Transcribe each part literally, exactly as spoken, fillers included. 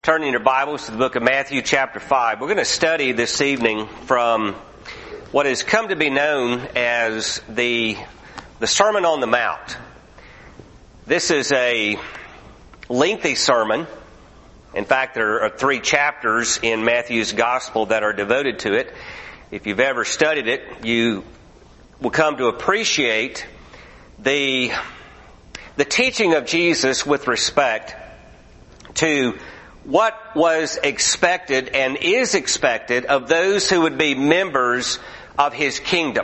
Turning your Bibles to the book of Matthew chapter five. We're going to study this evening from what has come to be known as the, the Sermon on the Mount. This is a lengthy sermon. In fact, there are three chapters in Matthew's Gospel that are devoted to it. If you've ever studied it, you will come to appreciate the, the teaching of Jesus with respect to what was expected and is expected of those who would be members of His kingdom.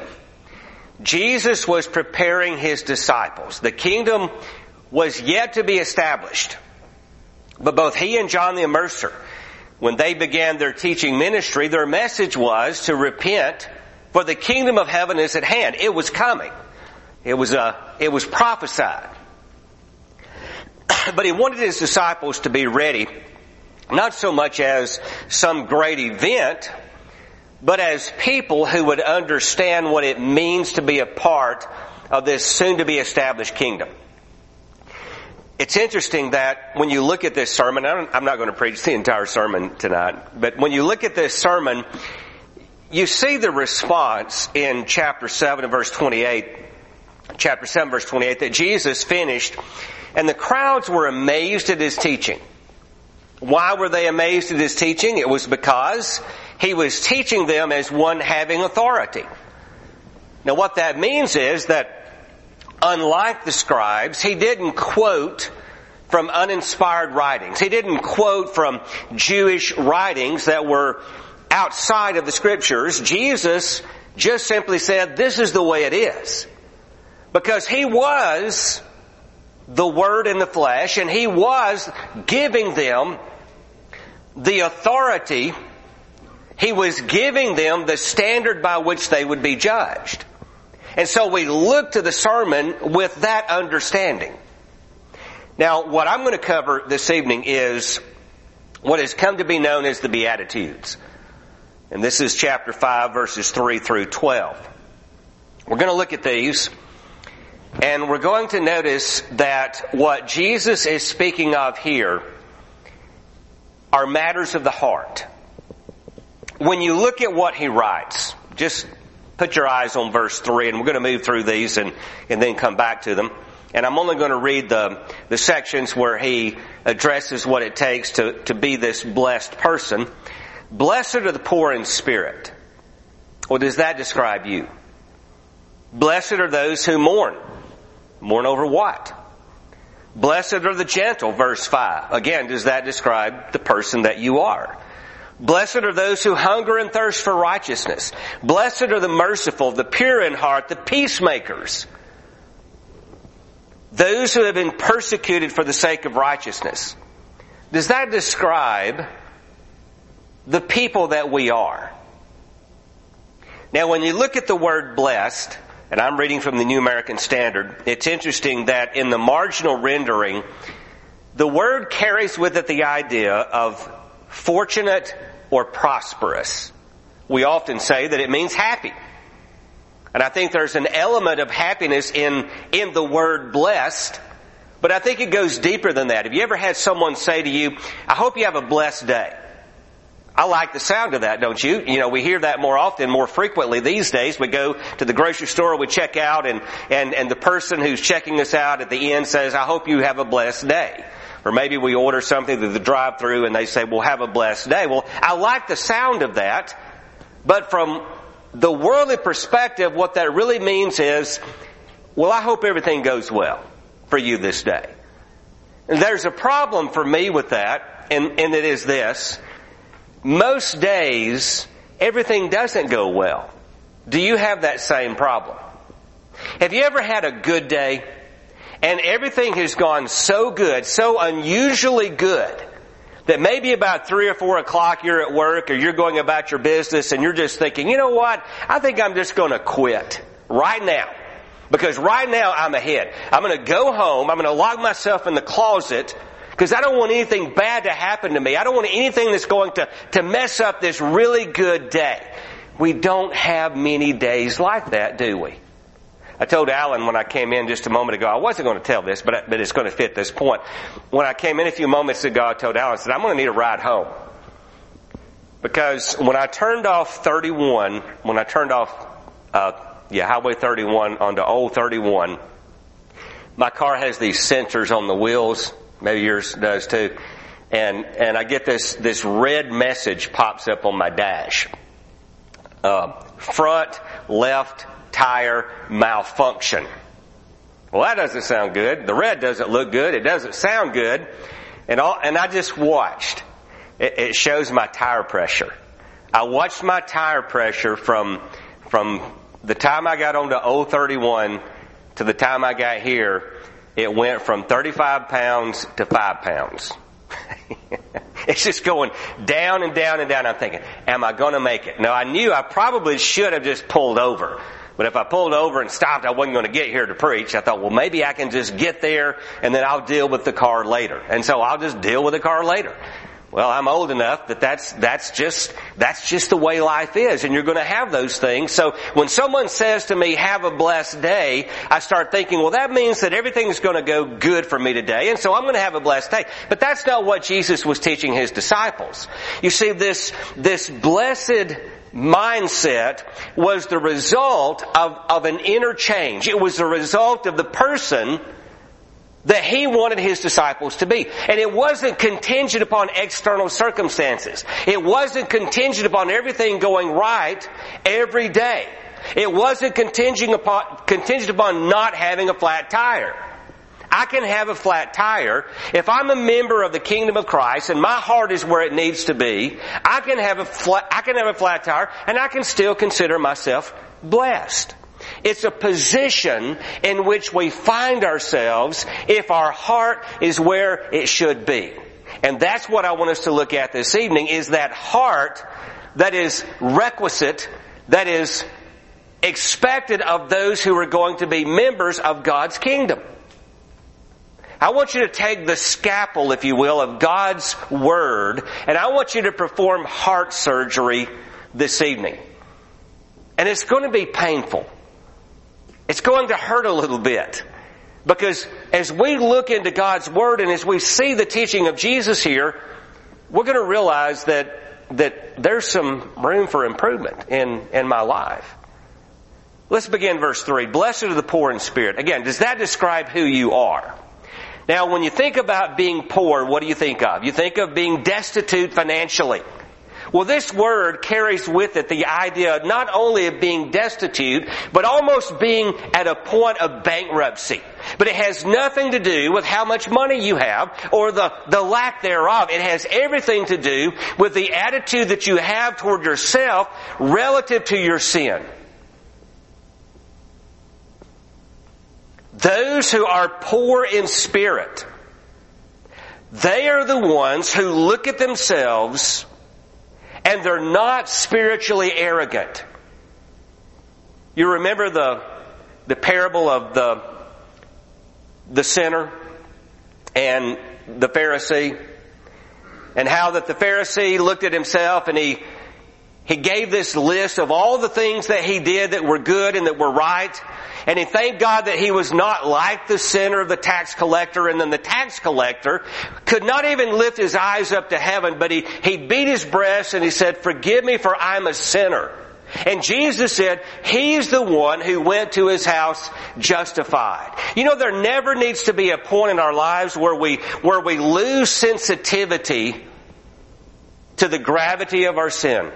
Jesus was preparing His disciples. The kingdom was yet to be established. But both He and John the Immerser, when they began their teaching ministry, their message was to repent, for the kingdom of heaven is at hand. It was coming. It was, uh, it was prophesied. But He wanted His disciples to be ready, not so much as some great event, but as people who would understand what it means to be a part of this soon-to-be established kingdom. It's interesting that when you look at this sermon, I'm not going to preach the entire sermon tonight, but when you look at this sermon, you see the response in chapter seven and verse twenty-eight, chapter seven verse twenty-eight, that Jesus finished, and the crowds were amazed at His teaching. Why were they amazed at His teaching? It was because He was teaching them as one having authority. Now what that means is that unlike the scribes, He didn't quote from uninspired writings. He didn't quote from Jewish writings that were outside of the Scriptures. Jesus just simply said, this is the way it is. Because He was the Word in the flesh, and He was giving them the authority. He was giving them the standard by which they would be judged. And so we look to the sermon with that understanding. Now, what I'm going to cover this evening is what has come to be known as the Beatitudes. And this is chapter five, verses three through twelve. We're going to look at these, and we're going to notice that what Jesus is speaking of here are matters of the heart. When you look at what He writes, just put your eyes on verse three, and we're going to move through these and, and then come back to them. And I'm only going to read the, the sections where He addresses what it takes to, to be this blessed person. Blessed are the poor in spirit. Well, does that describe you? Blessed are those who mourn. Mourn over what? Blessed are the gentle, verse five. Again, does that describe the person that you are? Blessed are those who hunger and thirst for righteousness. Blessed are the merciful, the pure in heart, the peacemakers. Those who have been persecuted for the sake of righteousness. Does that describe the people that we are? Now, when you look at the word blessed, and I'm reading from the New American Standard, it's interesting that in the marginal rendering, the word carries with it the idea of fortunate or prosperous. We often say that it means happy. And I think there's an element of happiness in, in the word blessed, but I think it goes deeper than that. Have you ever had someone say to you, I hope you have a blessed day? I like the sound of that, don't you? You know, we hear that more often, more frequently these days. We go to the grocery store, we check out, and, and, and the person who's checking us out at the end says, I hope you have a blessed day. Or maybe we order something through the drive-thru and they say, well, have a blessed day. Well, I like the sound of that, but from the worldly perspective, what that really means is, well, I hope everything goes well for you this day. And there's a problem for me with that, and, and it is this. Most days, everything doesn't go well. Do you have that same problem? Have you ever had a good day and everything has gone so good, so unusually good, that maybe about three or four o'clock you're at work or you're going about your business and you're just thinking, you know what, I think I'm just going to quit right now. Because right now I'm ahead. I'm going to go home, I'm going to lock myself in the closet, because I don't want anything bad to happen to me. I don't want anything that's going to, to mess up this really good day. We don't have many days like that, do we? I told Alan when I came in just a moment ago, I wasn't going to tell this, but, but it's going to fit this point. When I came in a few moments ago, I told Alan, I said, I'm going to need a ride home. Because when I turned off thirty-one, when I turned off, uh, yeah, Highway thirty-one onto Old thirty-one, my car has these sensors on the wheels. Maybe yours does too. And, and I get this, this red message pops up on my dash. Uh, front, left, tire, malfunction. Well, that doesn't sound good. The red doesn't look good. It doesn't sound good. And all, and I just watched. It, it shows my tire pressure. I watched my tire pressure from, from the time I got onto Old thirty-one to the time I got here. It went from thirty-five pounds to five pounds. It's just going down and down and down. I'm thinking, am I going to make it? Now, I knew I probably should have just pulled over. But if I pulled over and stopped, I wasn't going to get here to preach. I thought, well, maybe I can just get there and then I'll deal with the car later. And so I'll just deal with the car later. Well, I'm old enough that that's, that's just, that's just the way life is. And you're going to have those things. So when someone says to me, have a blessed day, I start thinking, well, that means that everything's going to go good for me today. And so I'm going to have a blessed day. But that's not what Jesus was teaching His disciples. You see, this, this blessed mindset was the result of, of an inner change. It was the result of the person that He wanted His disciples to be. And it wasn't contingent upon external circumstances. It wasn't contingent upon everything going right every day. It wasn't contingent upon, contingent upon not having a flat tire. I can have a flat tire. If I'm a member of the kingdom of Christ and my heart is where it needs to be, I can have a flat, I can have a flat tire and I can still consider myself blessed. It's a position in which we find ourselves if our heart is where it should be. And that's what I want us to look at this evening, is that heart that is requisite, that is expected of those who are going to be members of God's kingdom. I want you to take the scalpel, if you will, of God's Word, and I want you to perform heart surgery this evening. And it's going to be painful. It's going to hurt a little bit. Because as we look into God's Word and as we see the teaching of Jesus here, we're going to realize that, that there's some room for improvement in, in my life. Let's begin verse three. Blessed are the poor in spirit. Again, does that describe who you are? Now, when you think about being poor, what do you think of? You think of being destitute financially. Well, this word carries with it the idea not only of being destitute, but almost being at a point of bankruptcy. But it has nothing to do with how much money you have or the, the lack thereof. It has everything to do with the attitude that you have toward yourself relative to your sin. Those who are poor in spirit, they are the ones who look at themselves and they're not spiritually arrogant. You remember the, the parable of the, the sinner and the Pharisee, and how that the Pharisee looked at himself and he, he gave this list of all the things that he did that were good and that were right. And he thanked God that he was not like the sinner of the tax collector. And then the tax collector could not even lift his eyes up to heaven, but he, he beat his breast and he said, "Forgive me, for I'm a sinner." And Jesus said, He's the one who went to His house justified. You know, there never needs to be a point in our lives where we, where we lose sensitivity to the gravity of our sin.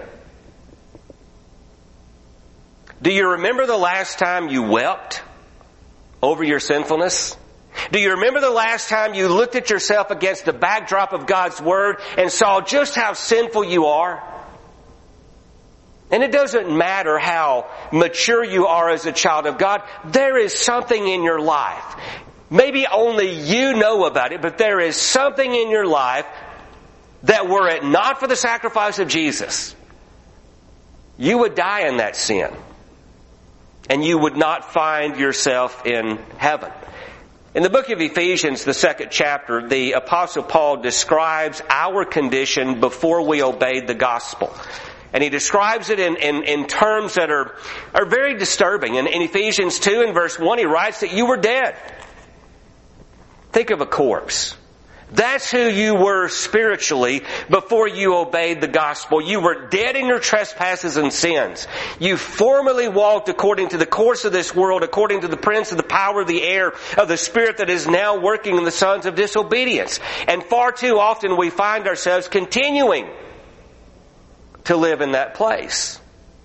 Do you remember the last time you wept over your sinfulness? Do you remember the last time you looked at yourself against the backdrop of God's Word and saw just how sinful you are? And it doesn't matter how mature you are as a child of God. There is something in your life. Maybe only you know about it, but there is something in your life that were it not for the sacrifice of Jesus, you would die in that sin. And you would not find yourself in heaven. In the book of Ephesians, the second chapter, the Apostle Paul describes our condition before we obeyed the gospel. And he describes it in, in, in terms that are, are very disturbing. In, in Ephesians two and verse one, he writes that you were dead. Think of a corpse. That's who you were spiritually before you obeyed the gospel. You were dead in your trespasses and sins. You formerly walked according to the course of this world, according to the prince of the power of the air, of the spirit that is now working in the sons of disobedience. And far too often we find ourselves continuing to live in that place.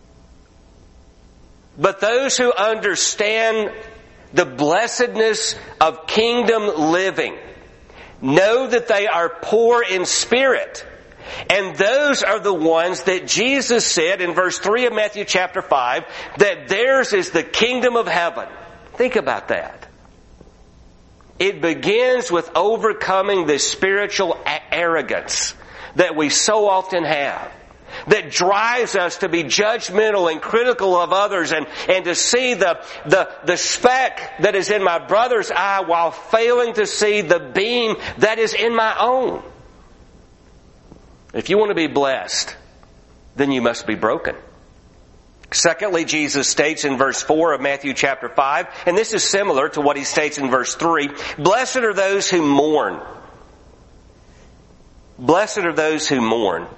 But those who understand the blessedness of kingdom living know that they are poor in spirit. And those are the ones that Jesus said in verse three of Matthew chapter five, that theirs is the kingdom of heaven. Think about that. It begins with overcoming this spiritual arrogance that we so often have, that drives us to be judgmental and critical of others, and, and to see the, the, the speck that is in my brother's eye while failing to see the beam that is in my own. If you want to be blessed, then you must be broken. Secondly, Jesus states in verse four of Matthew chapter five, and this is similar to what he states in verse three, blessed are those who mourn. Blessed are those who mourn.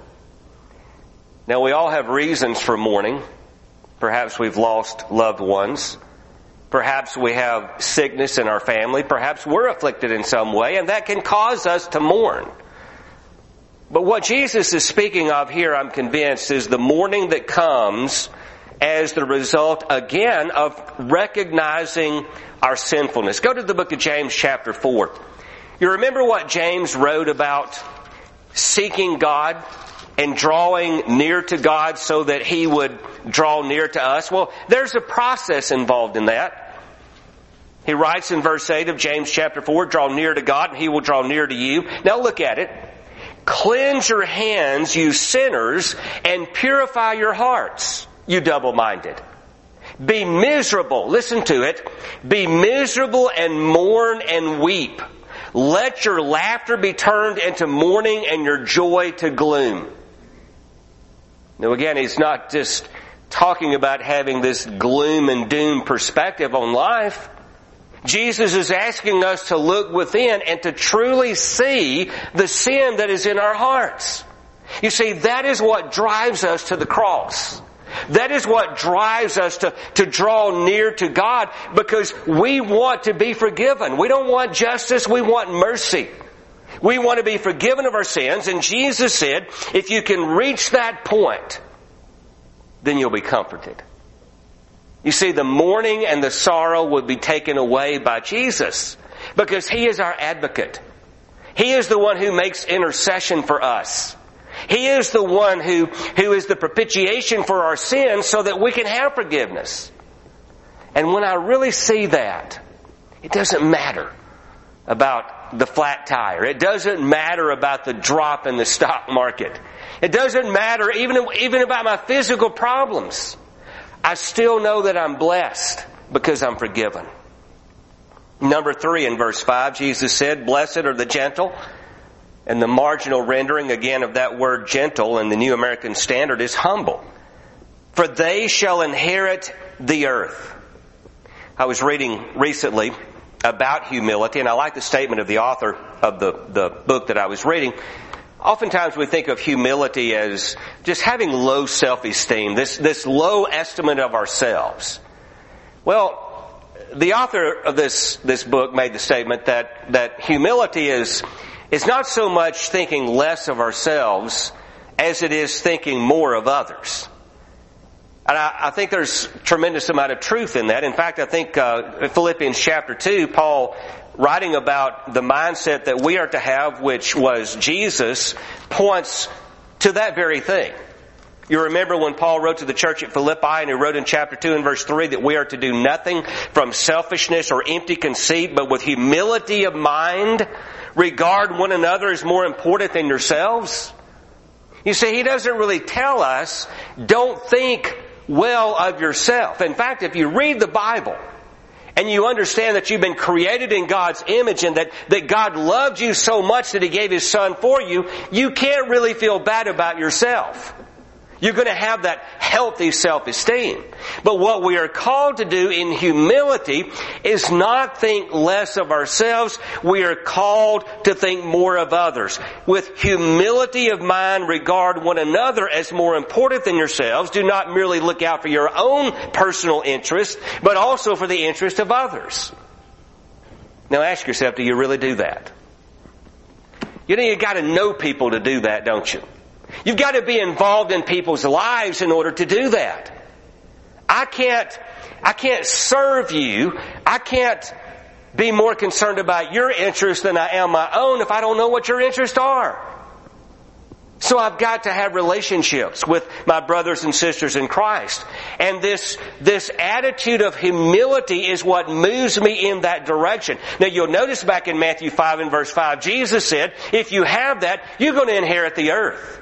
Now, we all have reasons for mourning. Perhaps we've lost loved ones. Perhaps we have sickness in our family. Perhaps we're afflicted in some way, and that can cause us to mourn. But what Jesus is speaking of here, I'm convinced, is the mourning that comes as the result, again, of recognizing our sinfulness. Go to the book of James chapter four. You remember what James wrote about seeking God and drawing near to God so that He would draw near to us? Well, there's a process involved in that. He writes in verse eight of James chapter four, draw near to God and He will draw near to you. Now look at it. Cleanse your hands, you sinners, and purify your hearts, you double-minded. Be miserable, listen to it, be miserable and mourn and weep. Let your laughter be turned into mourning and your joy to gloom. Now again, he's not just talking about having this gloom and doom perspective on life. Jesus is asking us to look within and to truly see the sin that is in our hearts. You see, that is what drives us to the cross. That is what drives us to, to draw near to God, because we want to be forgiven. We don't want justice, we want mercy. We want to be forgiven of our sins, and Jesus said, if you can reach that point, then you'll be comforted. You see, the mourning and the sorrow would be taken away by Jesus, because He is our advocate. He is the one who makes intercession for us. He is the one who, who is the propitiation for our sins so that we can have forgiveness. And when I really see that, it doesn't matter about the flat tire. It doesn't matter about the drop in the stock market. It doesn't matter even, even about my physical problems. I still know that I'm blessed because I'm forgiven. Number three, in verse five, Jesus said, blessed are the gentle. And the marginal rendering, again, of that word gentle in the New American Standard is humble. For they shall inherit the earth. I was reading recently about humility, and I like the statement of the author of the, the book that I was reading. Oftentimes we think of humility as just having low self-esteem, this, this low estimate of ourselves. Well, the author of this, this book made the statement that, that humility is, is not so much thinking less of ourselves as it is thinking more of others. And I, I think there's a tremendous amount of truth in that. In fact, I think uh, in Philippians chapter two, Paul, writing about the mindset that we are to have, which was Jesus, points to that very thing. You remember when Paul wrote to the church at Philippi, and he wrote in chapter two and verse three that we are to do nothing from selfishness or empty conceit, but with humility of mind, regard one another as more important than yourselves. You see, he doesn't really tell us, don't think well of yourself. In fact, if you read the Bible, and you understand that you've been created in God's image and that, that God loved you so much that He gave His Son for you, you can't really feel bad about yourself. You're going to have that healthy self-esteem. But what we are called to do in humility is not think less of ourselves. We are called to think more of others. With humility of mind, regard one another as more important than yourselves. Do not merely look out for your own personal interest, but also for the interest of others. Now ask yourself, do you really do that? You know, you got to know people to do that, don't you? You've got to be involved in people's lives in order to do that. I can't, I can't serve you. I can't be more concerned about your interests than I am my own if I don't know what your interests are. So I've got to have relationships with my brothers and sisters in Christ. And this, this attitude of humility is what moves me in that direction. Now you'll notice back in Matthew five and verse five, Jesus said, if you have that, you're going to inherit the earth.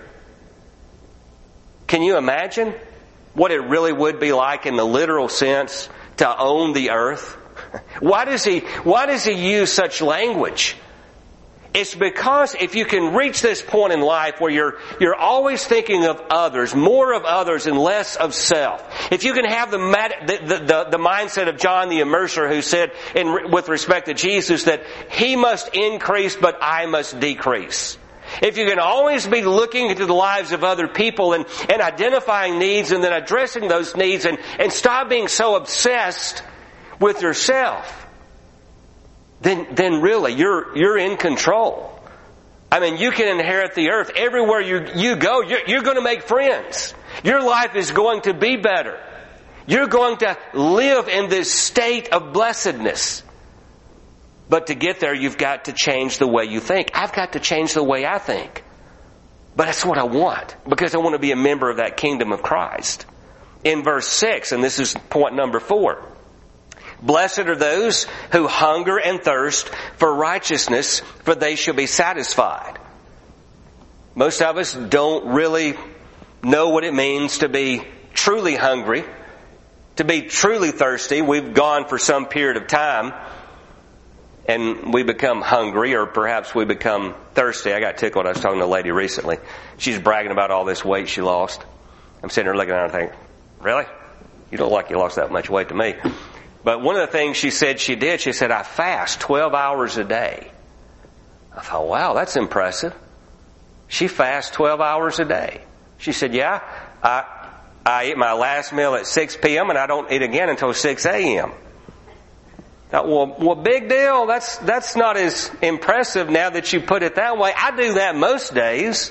Can you imagine what it really would be like in the literal sense to own the earth? Why does he, why does he use such language? It's because if you can reach this point in life where you're, you're always thinking of others, more of others and less of self. If you can have the, the, the, the mindset of John the Immerser who said in, with respect to Jesus that he must increase but I must decrease. If you can always be looking into the lives of other people and, and identifying needs and then addressing those needs and, and stop being so obsessed with yourself, then, then really you're, you're in control. I mean, you can inherit the earth. Everywhere you, you go, you're, you're going to make friends. Your life is going to be better. You're going to live in this state of blessedness. But to get there, you've got to change the way you think. I've got to change the way I think. But that's what I want, because I want to be a member of that kingdom of Christ. In verse six, and this is point number four, blessed are those who hunger and thirst for righteousness, for they shall be satisfied. Most of us don't really know what it means to be truly hungry, to be truly thirsty. We've gone for some period of time and we become hungry, or perhaps we become thirsty. I got tickled. I was talking to a lady recently. She's bragging about all this weight she lost. I'm sitting there looking at her and thinking, really? You don't look like you lost that much weight to me. But one of the things she said she did, she said, I fast twelve hours a day. I thought, wow, that's impressive. She fasts twelve hours a day. She said, yeah, I, I eat my last meal at six p.m. and I don't eat again until six a.m. Well, well, big deal. That's, that's not as impressive now that you put it that way. I do that most days.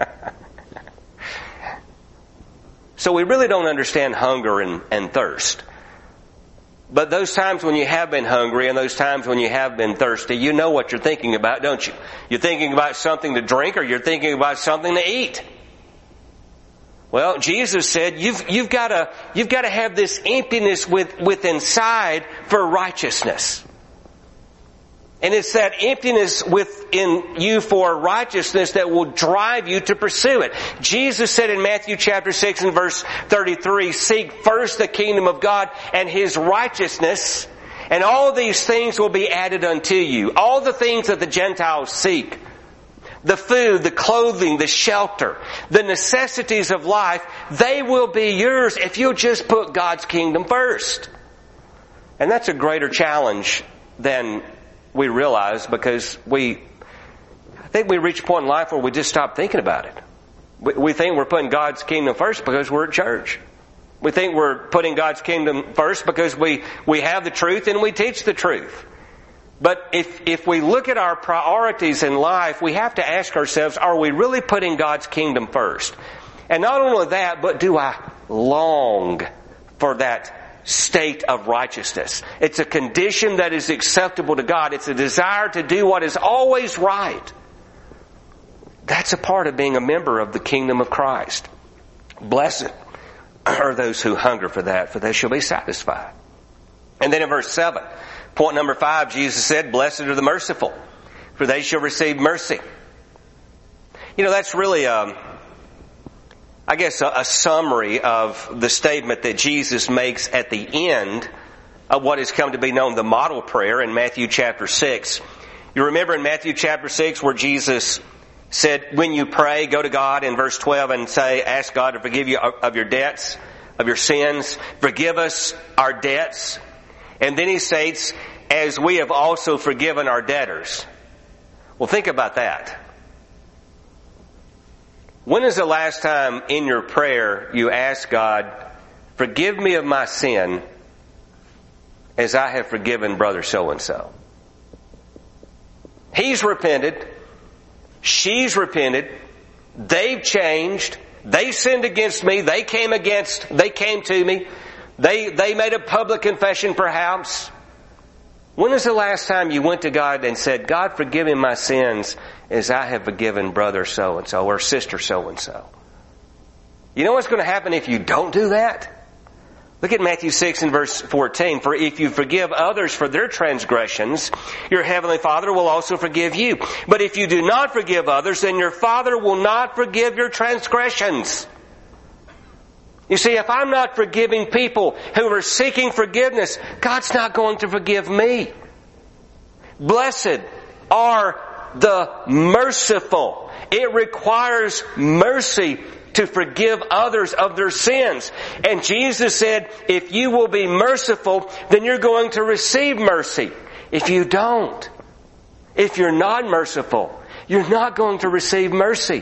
So we really don't understand hunger and, and thirst. But those times when you have been hungry and those times when you have been thirsty, you know what you're thinking about, don't you? You're thinking about something to drink or you're thinking about something to eat. Well, Jesus said, you've, you've got to, you've got to have this emptiness with, with inside for righteousness. And it's that emptiness within you for righteousness that will drive you to pursue it. Jesus said in Matthew chapter six and verse thirty-three, seek first the kingdom of God and His righteousness, and all these things will be added unto you. All the things that the Gentiles seek. The food, the clothing, the shelter, the necessities of life, they will be yours if you'll just put God's kingdom first. And that's a greater challenge than we realize, because we, I think we reach a point in life where we just stop thinking about it. We, we think we're putting God's kingdom first because we're at church. We think we're putting God's kingdom first because we, we have the truth and we teach the truth. But if, if we look at our priorities in life, we have to ask ourselves, are we really putting God's kingdom first? And not only that, but do I long for that state of righteousness? It's a condition that is acceptable to God. It's a desire to do what is always right. That's a part of being a member of the kingdom of Christ. Blessed are those who hunger for that, for they shall be satisfied. And then in verse seven, point number five, Jesus said, blessed are the merciful, for they shall receive mercy. You know, that's really, um, I guess, a, a summary of the statement that Jesus makes at the end of what has come to be known the model prayer in Matthew chapter six. You remember in Matthew chapter six where Jesus said, when you pray, go to God in verse twelve and say, ask God to forgive you of your debts, of your sins. Forgive us our debts. And then he states, as we have also forgiven our debtors. Well, think about that. When is the last time in your prayer you asked God, forgive me of my sin as I have forgiven brother so-and-so? He's repented. She's repented. They've changed. They sinned against me. They came against, they came to me. They, they made a public confession perhaps. When was the last time you went to God and said, God, forgive me my sins as I have forgiven brother so-and-so or sister so-and-so? You know what's going to happen if you don't do that? Look at Matthew six and verse fourteen. For if you forgive others for their transgressions, your heavenly Father will also forgive you. But if you do not forgive others, then your Father will not forgive your transgressions. You see, if I'm not forgiving people who are seeking forgiveness, God's not going to forgive me. Blessed are the merciful. It requires mercy to forgive others of their sins. And Jesus said, if you will be merciful, then you're going to receive mercy. If you don't, if you're not merciful, you're not going to receive mercy.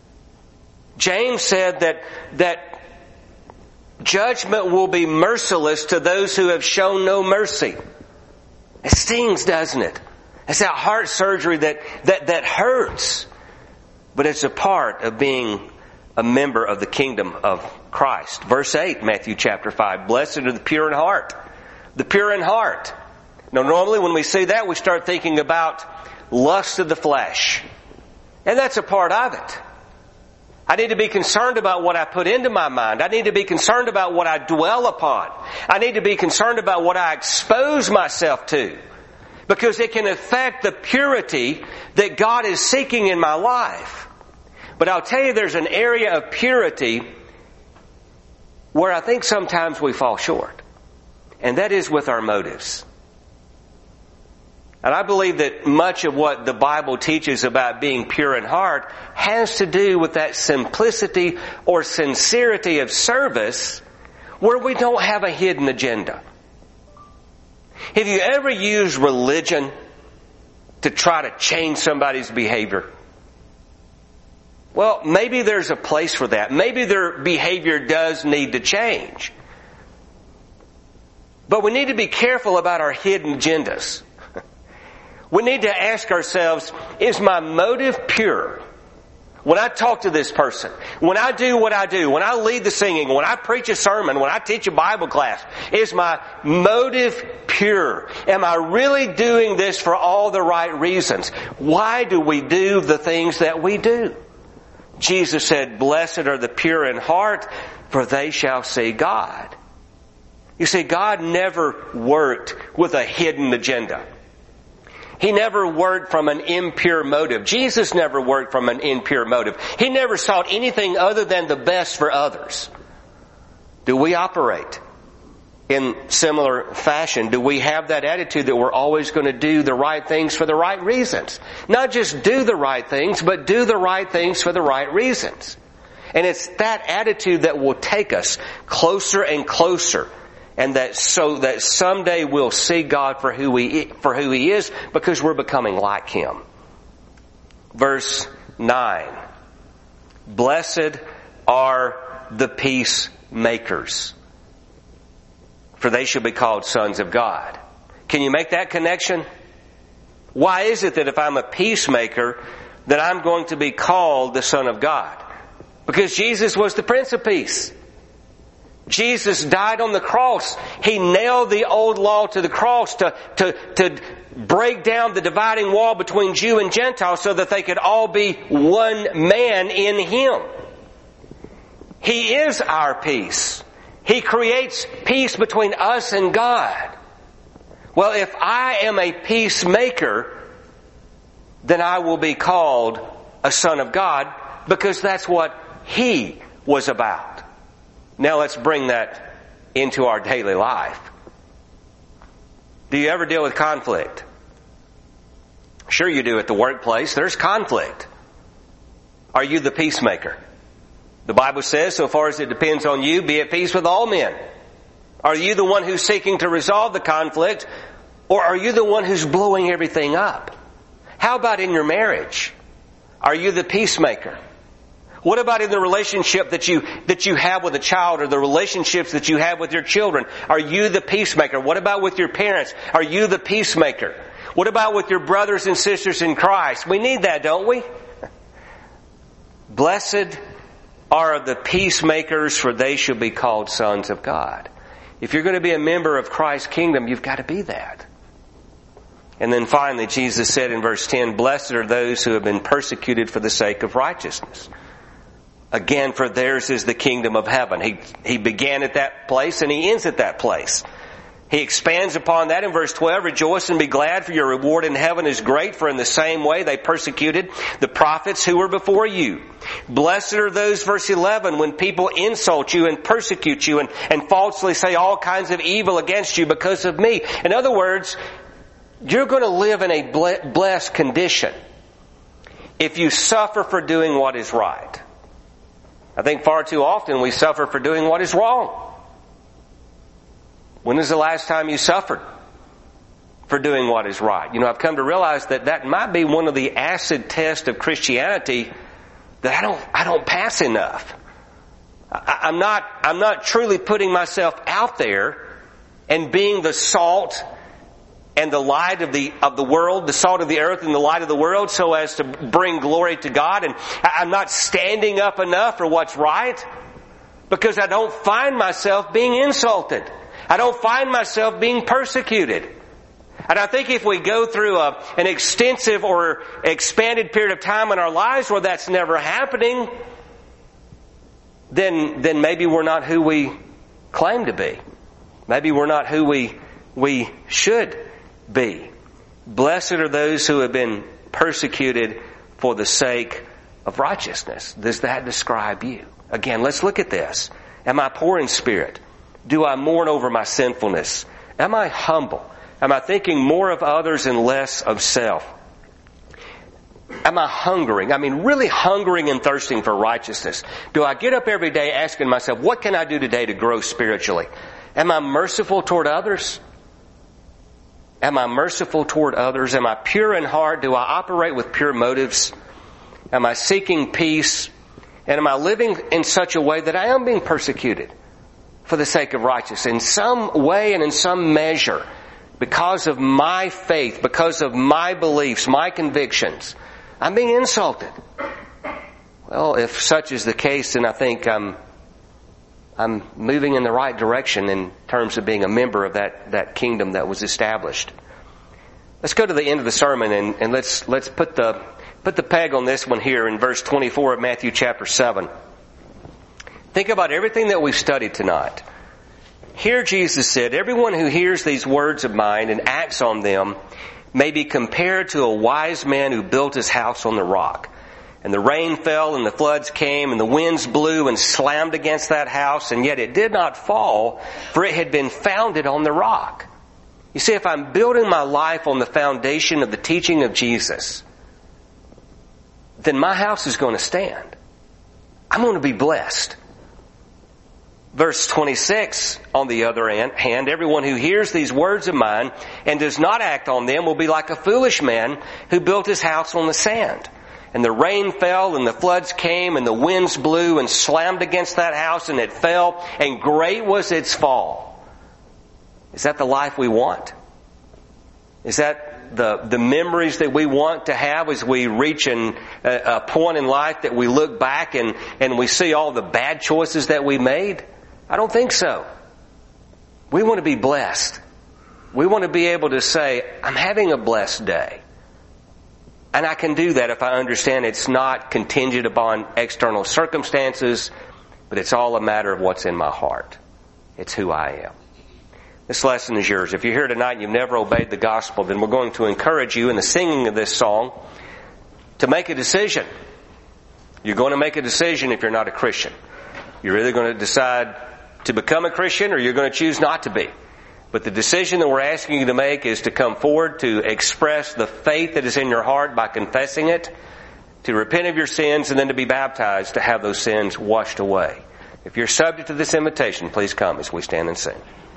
James said that, that judgment will be merciless to those who have shown no mercy. It stings, doesn't it? It's that heart surgery that, that, that hurts. But it's a part of being a member of the kingdom of Christ. Verse eight, Matthew chapter five. Blessed are the pure in heart. The pure in heart. Now normally when we see that, we start thinking about lust of the flesh. And that's a part of it. I need to be concerned about what I put into my mind. I need to be concerned about what I dwell upon. I need to be concerned about what I expose myself to. Because it can affect the purity that God is seeking in my life. But I'll tell you, there's an area of purity where I think sometimes we fall short. And that is with our motives. And I believe that much of what the Bible teaches about being pure in heart has to do with that simplicity or sincerity of service where we don't have a hidden agenda. Have you ever used religion to try to change somebody's behavior? Well, maybe there's a place for that. Maybe their behavior does need to change. But we need to be careful about our hidden agendas. We need to ask ourselves, is my motive pure? When I talk to this person, when I do what I do, when I lead the singing, when I preach a sermon, when I teach a Bible class, is my motive pure? Am I really doing this for all the right reasons? Why do we do the things that we do? Jesus said, blessed are the pure in heart, for they shall see God. You see, God never worked with a hidden agenda. He never worked from an impure motive. Jesus never worked from an impure motive. He never sought anything other than the best for others. Do we operate in similar fashion? Do we have that attitude that we're always going to do the right things for the right reasons? Not just do the right things, but do the right things for the right reasons. And it's that attitude that will take us closer and closer. And that so that someday we'll see God for who He, for who He is, because we're becoming like Him. Verse nine. Blessed are the peacemakers, for they shall be called sons of God. Can you make that connection? Why is it that if I'm a peacemaker, that I'm going to be called the Son of God? Because Jesus was the Prince of Peace. Jesus died on the cross. He nailed the old law to the cross to, to, to break down the dividing wall between Jew and Gentile so that they could all be one man in Him. He is our peace. He creates peace between us and God. Well, if I am a peacemaker, then I will be called a son of God, because that's what He was about. Now let's bring that into our daily life. Do you ever deal with conflict? Sure you do at the workplace. There's conflict. Are you the peacemaker? The Bible says, so far as it depends on you, be at peace with all men. Are you the one who's seeking to resolve the conflict, or are you the one who's blowing everything up? How about in your marriage? Are you the peacemaker? What about in the relationship that you that you have with a child, or the relationships that you have with your children? Are you the peacemaker? What about with your parents? Are you the peacemaker? What about with your brothers and sisters in Christ? We need that, don't we? Blessed are the peacemakers, for they shall be called sons of God. If you're going to be a member of Christ's kingdom, you've got to be that. And then finally, Jesus said in verse ten, blessed are those who have been persecuted for the sake of righteousness. Again, for theirs is the kingdom of heaven. He, he began at that place and he ends at that place. He expands upon that in verse twelve, rejoice and be glad, for your reward in heaven is great, for in the same way they persecuted the prophets who were before you. Blessed are those, verse eleven, when people insult you and persecute you and, and falsely say all kinds of evil against you because of me. In other words, you're going to live in a blessed condition if you suffer for doing what is right. I think far too often we suffer for doing what is wrong. When was the last time you suffered for doing what is right? You know, I've come to realize that that might be one of the acid tests of Christianity that I don't, I don't pass enough. I, I'm not, I'm not truly putting myself out there and being the salt and the light of the, of the world, the salt of the earth and the light of the world, so as to bring glory to God. And I'm not standing up enough for what's right because I don't find myself being insulted. I don't find myself being persecuted. And I think if we go through a, an extensive or expanded period of time in our lives where that's never happening, then, then maybe we're not who we claim to be. Maybe we're not who we, we should be. Blessed are those who have been persecuted for the sake of righteousness. Does that describe you? Again, let's look at this. Am I poor in spirit? Do I mourn over my sinfulness? Am I humble? Am I thinking more of others and less of self? Am I hungering? I mean, really hungering and thirsting for righteousness? Do I get up every day asking myself, what can I do today to grow spiritually? Am I merciful toward others? Am I merciful toward others? Am I pure in heart? Do I operate with pure motives? Am I seeking peace? And am I living in such a way that I am being persecuted for the sake of righteousness? In some way and in some measure, because of my faith, because of my beliefs, my convictions, I'm being insulted. Well, if such is the case, then I think I'm I'm moving in the right direction in terms of being a member of that, that kingdom that was established. Let's go to the end of the sermon and, and let's let's put the put the peg on this one here in verse twenty-four of Matthew chapter seven. Think about everything that we've studied tonight. Here Jesus said, everyone who hears these words of mine and acts on them may be compared to a wise man who built his house on the rock. And the rain fell and the floods came and the winds blew and slammed against that house, and yet it did not fall, for it had been founded on the rock. You see, if I'm building my life on the foundation of the teaching of Jesus, then my house is going to stand. I'm going to be blessed. Verse twenty-six, on the other hand, everyone who hears these words of mine and does not act on them will be like a foolish man who built his house on the sand. And the rain fell and the floods came and the winds blew and slammed against that house and it fell, and great was its fall. Is that the life we want? Is that the, the memories that we want to have as we reach an, a, a point in life that we look back and, and we see all the bad choices that we made? I don't think so. We want to be blessed. We want to be able to say, I'm having a blessed day. And I can do that if I understand it's not contingent upon external circumstances, but it's all a matter of what's in my heart. It's who I am. This lesson is yours. If you're here tonight and you've never obeyed the gospel, then we're going to encourage you in the singing of this song to make a decision. You're going to make a decision if you're not a Christian. You're either going to decide to become a Christian or you're going to choose not to be. But the decision that we're asking you to make is to come forward to express the faith that is in your heart by confessing it to repent of your sins and then to be baptized to have those sins washed away. If you're subject to this invitation, please come as we stand and sing.